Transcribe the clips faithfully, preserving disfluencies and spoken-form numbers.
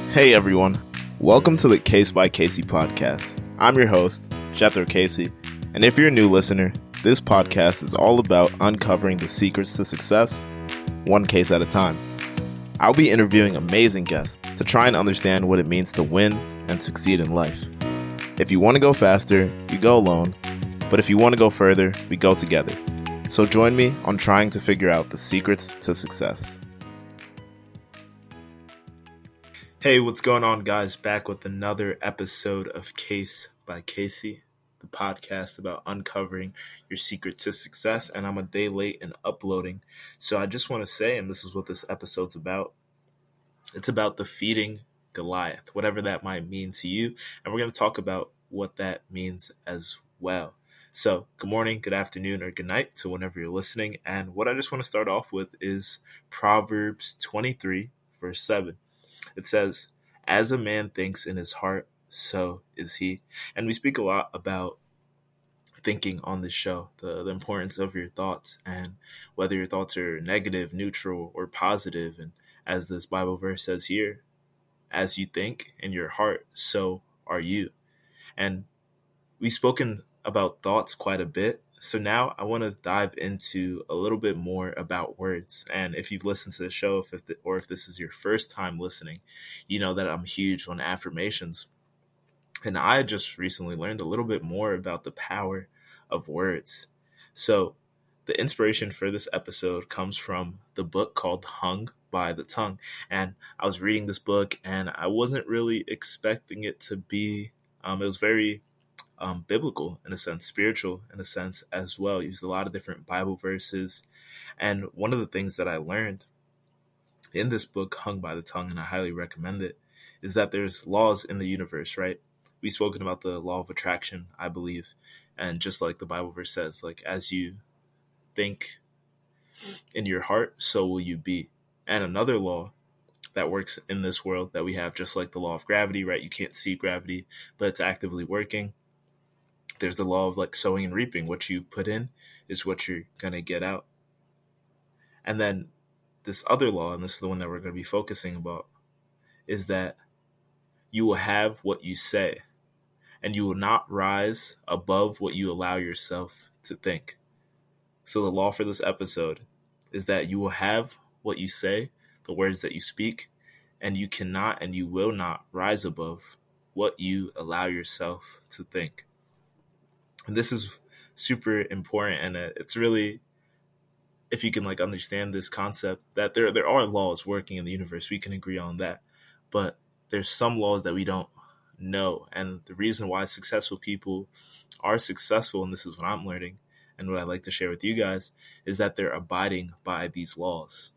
Hey everyone, welcome to the Case by Casey podcast. I'm your host, Jethro Casey, and if you're a new listener, this podcast is all about uncovering the secrets to success, one case at a time. I'll be interviewing amazing guests to try and understand what it means to win and succeed in life. If you want to go faster, you go alone, but if you want to go further, we go together. So join me on trying to figure out the secrets to success. Hey, what's going on, guys? Back with another episode of Case by Casey, the podcast about uncovering your secret to success. And I'm a day late in uploading. So I just want to say, and this is what this episode's about, it's about defeating Goliath, whatever that might mean to you. And we're going to talk about what that means as well. So good morning, good afternoon, or good night to whenever you're listening. And what I just want to start off with is Proverbs twenty-three, verse seven. It says, as a man thinks in his heart, so is he. And we speak a lot about thinking on this show, the, the importance of your thoughts and whether your thoughts are negative, neutral, or positive. And as this Bible verse says here, as you think in your heart, so are you. And we've spoken about thoughts quite a bit. So now I want to dive into a little bit more about words. And if you've listened to the show, if it, or if this is your first time listening, you know that I'm huge on affirmations. And I just recently learned a little bit more about the power of words. So the inspiration for this episode comes from the book called Hung by the Tongue. And I was reading this book and I wasn't really expecting it to be, um, it was very Um, biblical in a sense, spiritual in a sense as well. Used a lot of different Bible verses. And one of the things that I learned in this book, Hung by the Tongue, and I highly recommend it, is that there's laws in the universe, right? We've spoken about the law of attraction, I believe. And just like the Bible verse says, like, as you think in your heart, so will you be. And another law that works in this world that we have, just like the law of gravity, right? You can't see gravity, but it's actively working. There's the law of like sowing and reaping. What you put in is what you're going to get out. And then this other law, and this is the one that we're going to be focusing about, is that you will have what you say, and you will not rise above what you allow yourself to think. So the law for this episode is that you will have what you say, the words that you speak, and you cannot and you will not rise above what you allow yourself to think. And this is super important, and it's really, if you can like understand this concept, that there there are laws working in the universe, we can agree on that. But there's some laws that we don't know, and the reason why successful people are successful, and this is what I'm learning, and what I'd like to share with you guys, is that they're abiding by these laws.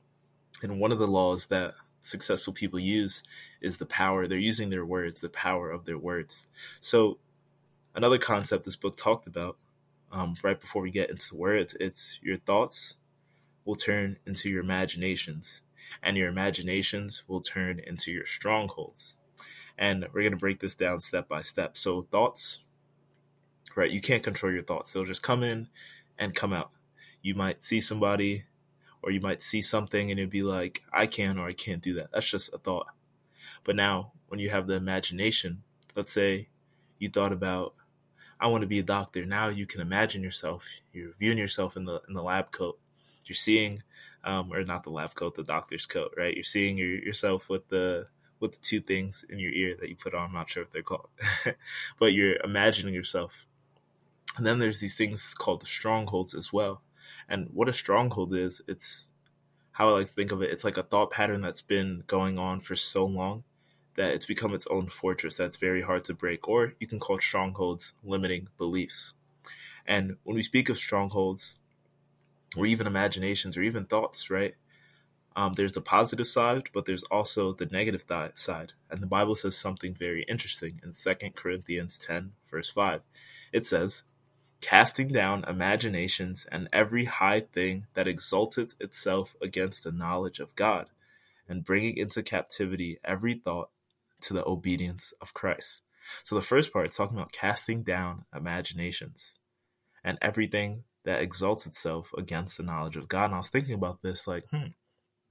And one of the laws that successful people use is the power. They're using their words, the power of their words. So another concept this book talked about, um, right before we get into words, it's your thoughts will turn into your imaginations, and your imaginations will turn into your strongholds. And we're going to break this down step by step. So thoughts, right? You can't control your thoughts. They'll just come in and come out. You might see somebody, or you might see something and you'll be like, I can or I can't do that. That's just a thought. But now when you have the imagination, let's say you thought about, I want to be a doctor. Now you can imagine yourself. You're viewing yourself in the in the lab coat. You're seeing, um, or not the lab coat, the doctor's coat, right? You're seeing your, yourself with the with the two things in your ear that you put on. I'm not sure what they're called, but you're imagining yourself. And then there's these things called the strongholds as well. And what a stronghold is, it's how I like to think of it. It's like a thought pattern that's been going on for so long that it's become its own fortress that's very hard to break, or you can call strongholds limiting beliefs. And when we speak of strongholds, or even imaginations, or even thoughts, right, um, there's the positive side, but there's also the negative th- side. And the Bible says something very interesting in Second Corinthians ten, verse five. It says, casting down imaginations and every high thing that exalteth itself against the knowledge of God, and bringing into captivity every thought to the obedience of Christ. So the first part is talking about casting down imaginations and everything that exalts itself against the knowledge of God. And I was thinking about this, like, hmm,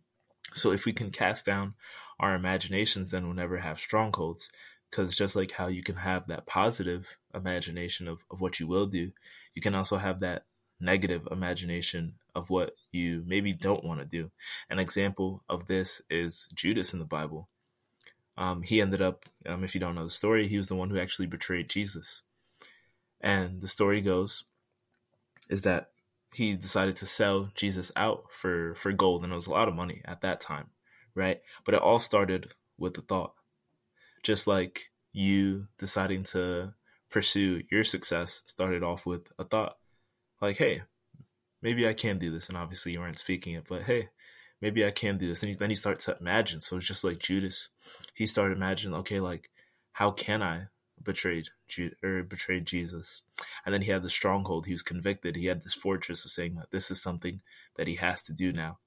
So if we can cast down our imaginations, then we'll never have strongholds. Because just like how you can have that positive imagination of, of what you will do, you can also have that negative imagination of what you maybe don't want to do. An example of this is Judas in the Bible. Um, he ended up, um, if you don't know the story, he was the one who actually betrayed Jesus. And the story goes is that he decided to sell Jesus out for, for gold, and it was a lot of money at that time, right? But it all started with a thought. Just like you deciding to pursue your success started off with a thought. Like, hey, maybe I can do this. And obviously you aren't speaking it, but hey, maybe I can do this. And then you start to imagine. So it's just like Judas. He started imagining, okay, like, how can I betray, or betray Jesus? And then he had the stronghold. He was convicted. He had this fortress of saying that this is something that he has to do now.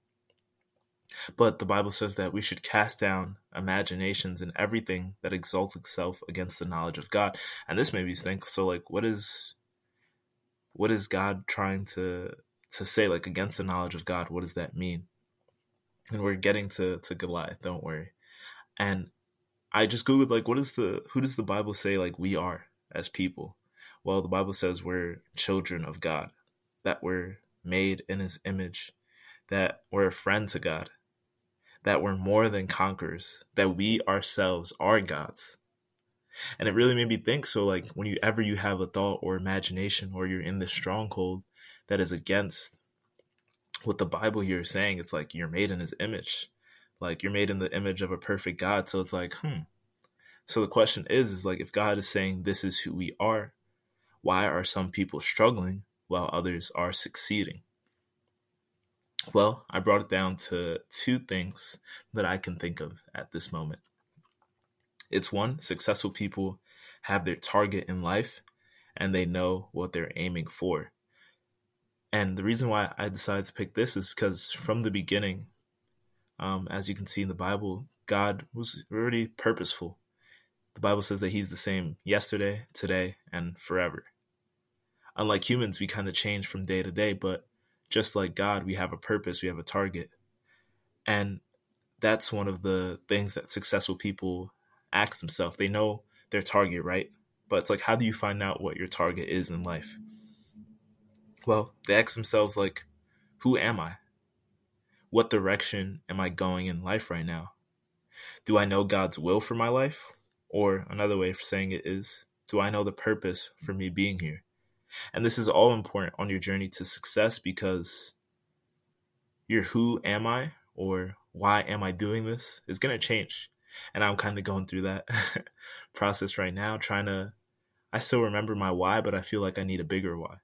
But the Bible says that we should cast down imaginations and everything that exalts itself against the knowledge of God. And this made me think, so like, what is, what is God trying to, to say, like, against the knowledge of God? What does that mean? And we're getting to, to Goliath, don't worry. And I just Googled, like, what is the, who does the Bible say, like, we are as people? Well, the Bible says we're children of God, that we're made in his image, that we're a friend to God, that we're more than conquerors, that we ourselves are gods. And it really made me think, so like whenever you have a thought or imagination, or you're in this stronghold that is against what the Bible here is saying, it's like you're made in his image. Like you're made in the image of a perfect God. So it's like, hmm. So the question is, is like, if God is saying this is who we are, why are some people struggling while others are succeeding? Well, I brought it down to two things that I can think of at this moment. It's one, successful people have their target in life and they know what they're aiming for. And the reason why I decided to pick this is because from the beginning, um, as you can see in the Bible, God was already purposeful. The Bible says that he's the same yesterday, today, and forever. Unlike humans, we kind of change from day to day, but just like God, we have a purpose, we have a target. And that's one of the things that successful people ask themselves. They know their target, right? But it's like, how do you find out what your target is in life? Well, they ask themselves, like, who am I? What direction am I going in life right now? Do I know God's will for my life? Or another way of saying it is, do I know the purpose for me being here? And this is all important on your journey to success, because your who am I, or why am I doing this, is going to change. And I'm kind of going through that process right now, trying to, I still remember my why, but I feel like I need a bigger why.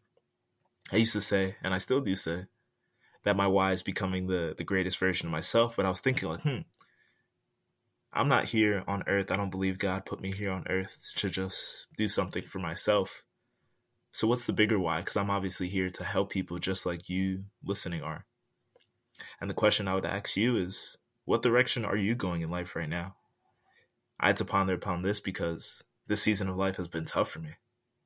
I used to say, and I still do say, that my why is becoming the, the greatest version of myself. But I was thinking, like, hmm, I'm not here on earth. I don't believe God put me here on earth to just do something for myself. So what's the bigger why? Because I'm obviously here to help people just like you listening are. And the question I would ask you is, what direction are you going in life right now? I had to ponder upon this because this season of life has been tough for me.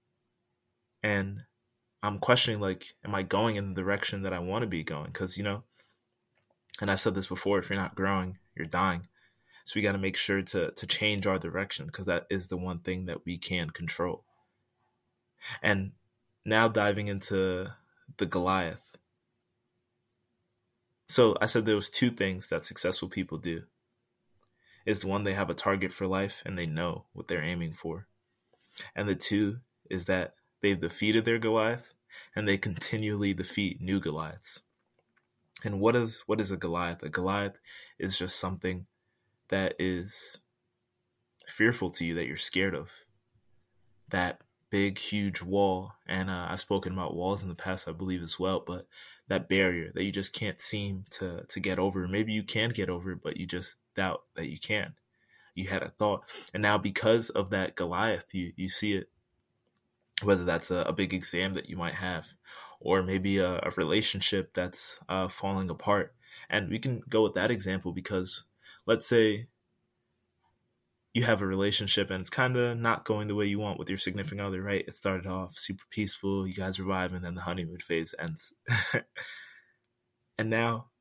And I'm questioning, like, am I going in the direction that I want to be going? Because, you know, and I've said this before, if you're not growing, you're dying. So we got to make sure to to change our direction, because that is the one thing that we can control. And now diving into the Goliath. So I said there was two things that successful people do. Is one, they have a target for life and they know what they're aiming for. And the two is that they've defeated their Goliath and they continually defeat new Goliaths. And what is what is a Goliath? A Goliath is just something that is fearful to you, that you're scared of. That big, huge wall. And uh, I've spoken about walls in the past, I believe, as well. But that barrier that you just can't seem to, to get over. Maybe you can get over it, but you just doubt that you can. You had a thought. And now because of that Goliath, you, you see it, whether that's a, a big exam that you might have, or maybe a, a relationship that's uh, falling apart. And we can go with that example because let's say you have a relationship and it's kind of not going the way you want with your significant other, right? It started off super peaceful, you guys are vibing, and then the honeymoon phase ends. And now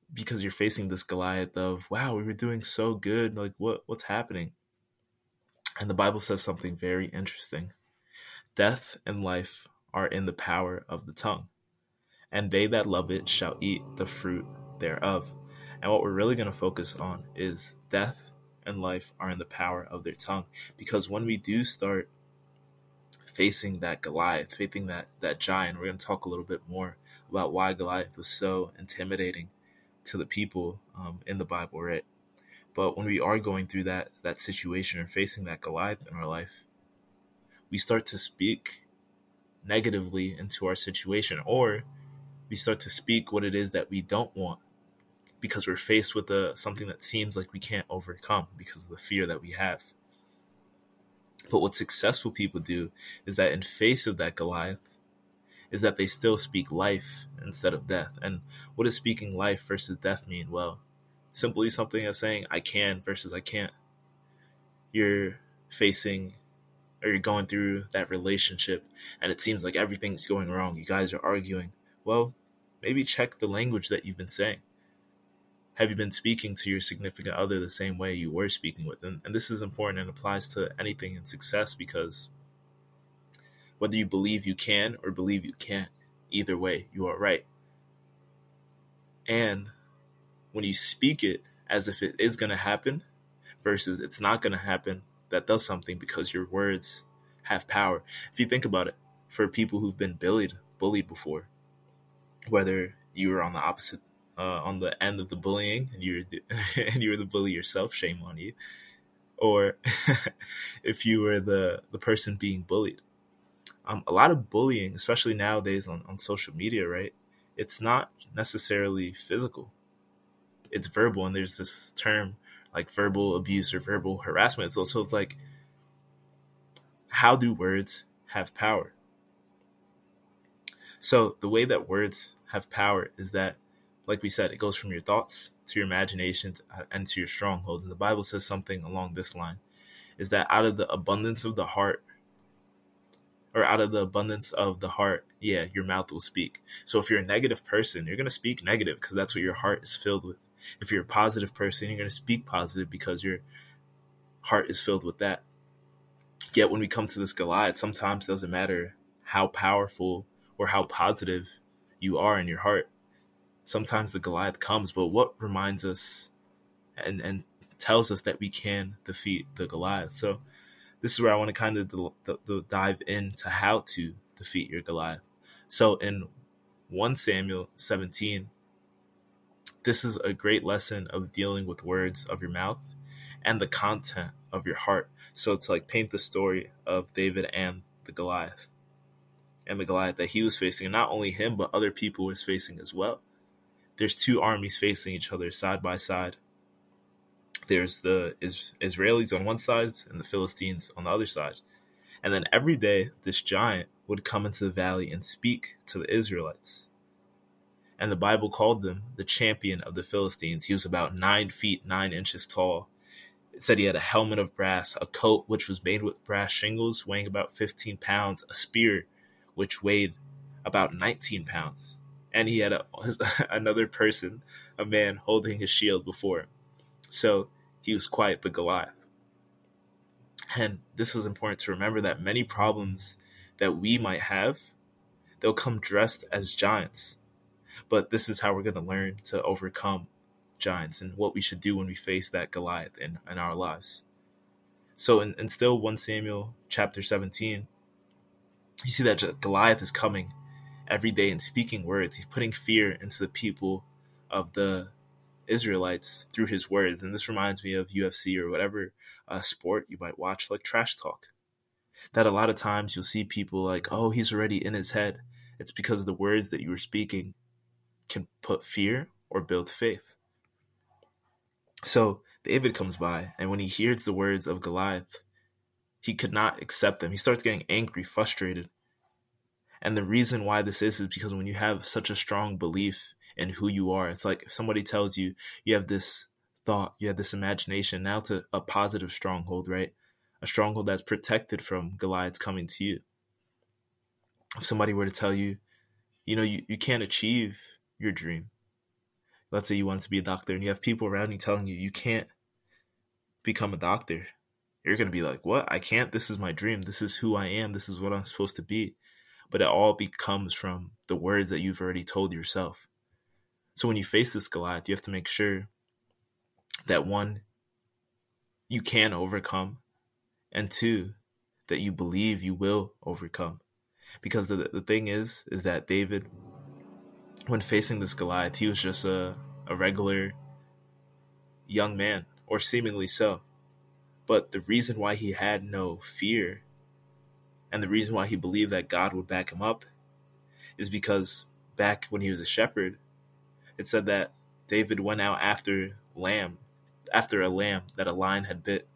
because you're facing this Goliath of, wow, we were doing so good. Like, what what's happening? And the Bible says something very interesting. Death and life are in the power of the tongue, and they that love it shall eat the fruit thereof. And what we're really going to focus on is death and life are in the power of their tongue. Because when we do start facing that Goliath, facing that, that giant, we're going to talk a little bit more about why Goliath was so intimidating to the people um, in the Bible, right? But when we are going through that that situation or facing that Goliath in our life, we start to speak negatively into our situation, or we start to speak what it is that we don't want because we're faced with a, something that seems like we can't overcome because of the fear that we have. But what successful people do is that in face of that Goliath is that they still speak life instead of death. And what does speaking life versus death mean? Well, simply something as saying I can versus I can't. You're facing or you're going through that relationship and it seems like everything's going wrong. You guys are arguing. Well, maybe check the language that you've been saying. Have you been speaking to your significant other the same way you were speaking with? And, and this is important and applies to anything in success, because whether you believe you can or believe you can't, either way, you are right. And when you speak it as if it is going to happen versus it's not going to happen, that does something because your words have power. If you think about it, for people who've been bullied, bullied before, whether you were on the opposite, uh, on the end of the bullying and you're the, and you were the bully yourself, shame on you, or if you were the the person being bullied, um, a lot of bullying, especially nowadays on, on social media, right? It's not necessarily physical. It's verbal, and there's this term like verbal abuse or verbal harassment. So, so it's like, how do words have power? So the way that words have power is that, like we said, it goes from your thoughts to your imagination and to your strongholds. And the Bible says something along this line, is that out of the abundance of the heart, or out of the abundance of the heart, yeah, your mouth will speak. So if you're a negative person, you're going to speak negative because that's what your heart is filled with. If you're a positive person, you're going to speak positive because your heart is filled with that. Yet when we come to this Goliath, sometimes it doesn't matter how powerful or how positive you are in your heart. Sometimes the Goliath comes, but what reminds us and, and tells us that we can defeat the Goliath? So this is where I want to kind of d- d- d- dive into how to defeat your Goliath. So in First Samuel seventeen, this is a great lesson of dealing with words of your mouth and the content of your heart. So to like paint the story of David and the Goliath, and the Goliath that he was facing, and not only him, but other people was facing as well. There's two armies facing each other side by side. There's the is- Israelis on one side and the Philistines on the other side. And then every day, this giant would come into the valley and speak to the Israelites. And the Bible called him the champion of the Philistines. He was about nine feet, nine inches tall. It said he had a helmet of brass, a coat which was made with brass shingles, weighing about fifteen pounds, a spear which weighed about nineteen pounds. And he had a, another person, a man, holding his shield before him. So he was quite the Goliath. And this is important to remember, that many problems that we might have, they'll come dressed as giants. But this is how we're going to learn to overcome giants and what we should do when we face that Goliath in, in our lives. So in, in still First Samuel chapter seventeen, you see that Goliath is coming every day and speaking words. He's putting fear into the people of the Israelites through his words. And this reminds me of U F C or whatever uh, sport you might watch, like trash talk. That a lot of times you'll see people like, oh, he's already in his head. It's because the words that you were speaking can put fear or build faith. So David comes by, and when he hears the words of Goliath, he could not accept them. He starts getting angry, frustrated. And the reason why this is is because when you have such a strong belief in who you are, it's like if somebody tells you you have this thought, you have this imagination, now to a positive stronghold, right? A stronghold that's protected from Goliath's coming to you. If somebody were to tell you, you know, you, you can't achieve your dream, let's say you want to be a doctor and you have people around you telling you you can't become a doctor. You're going to be like, what? I can't? This is my dream. This is who I am. This is what I'm supposed to be. But it all becomes from the words that you've already told yourself. So when you face this Goliath, you have to make sure that one, you can overcome, and two, that you believe you will overcome. Because the the thing is, is that David, when facing this Goliath, he was just a, a regular young man, or seemingly so. But the reason why he had no fear, and the reason why he believed that God would back him up, is because back when he was a shepherd, it said that David went out after lamb, after a lamb that a lion had bit.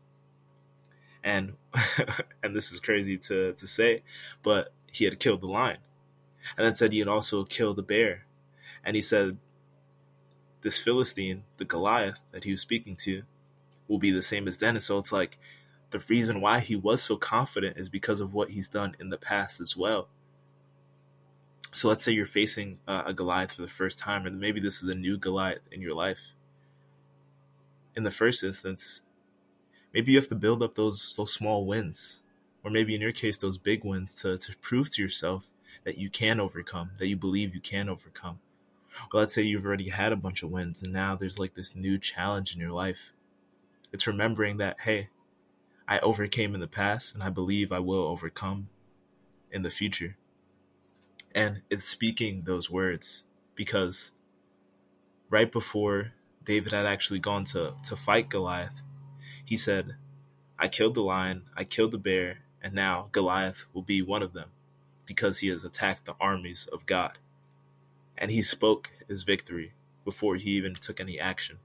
And and this is crazy to, to say, but he had killed the lion. And then said he had also killed the bear. And he said this Philistine, the Goliath that he was speaking to, will be the same as then. And so it's like the reason why he was so confident is because of what he's done in the past as well. So let's say you're facing uh, a Goliath for the first time, and maybe this is a new Goliath in your life. In the first instance, maybe you have to build up those those small wins, or maybe in your case, those big wins to, to prove to yourself that you can overcome, that you believe you can overcome. Well, let's say you've already had a bunch of wins, and now there's like this new challenge in your life. It's remembering that, hey, I overcame in the past, and I believe I will overcome in the future. And it's speaking those words, because right before David had actually gone to, to fight Goliath, he said, I killed the lion, I killed the bear, and now Goliath will be one of them, because he has attacked the armies of God. And he spoke his victory before he even took any action.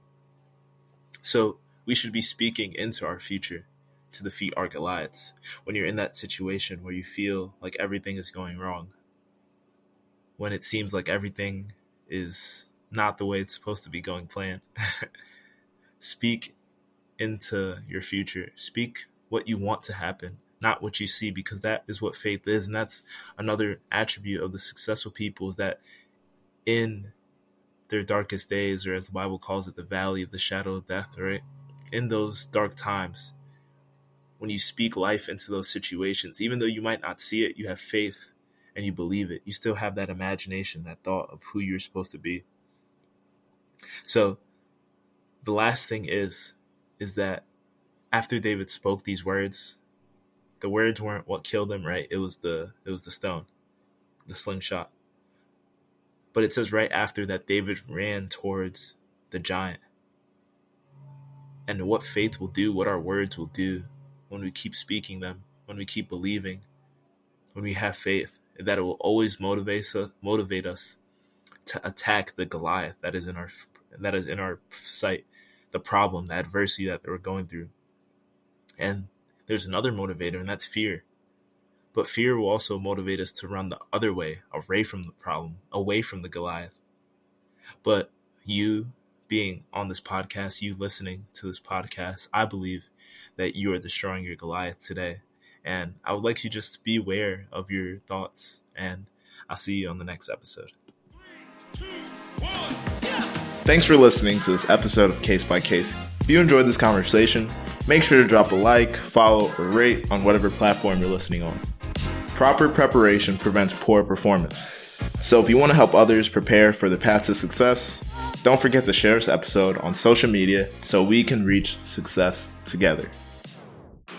So we should be speaking into our future to defeat our Goliaths. When you're in that situation where you feel like everything is going wrong, when it seems like everything is not the way it's supposed to be going planned, speak into your future. Speak what you want to happen, not what you see, because that is what faith is. And that's another attribute of the successful people, is that in their darkest days, or as the Bible calls it, the valley of the shadow of death, right? In those dark times, when you speak life into those situations, even though you might not see it, you have faith and you believe it. You still have that imagination, that thought of who you're supposed to be. So the last thing is, is that after David spoke these words, the words weren't what killed him, right? It was the, it was the stone, the slingshot. But it says right after that, David ran towards the giant. And what faith will do, what our words will do when we keep speaking them, when we keep believing, when we have faith, that it will always motivate us, motivate us to attack the Goliath that is in our that is in our sight, the problem, the adversity that we're going through. And there's another motivator, and that's fear. But fear will also motivate us to run the other way, away from the problem, away from the Goliath. But you being on this podcast, you listening to this podcast, I believe that you are destroying your Goliath today. And I would like you just to be aware of your thoughts. And I'll see you on the next episode. Three, two, one, yeah. Thanks for listening to this episode of Case by Case. If you enjoyed this conversation, make sure to drop a like, follow, or rate on whatever platform you're listening on. Proper preparation prevents poor performance. So if you want to help others prepare for the path to success, don't forget to share this episode on social media so we can reach success together.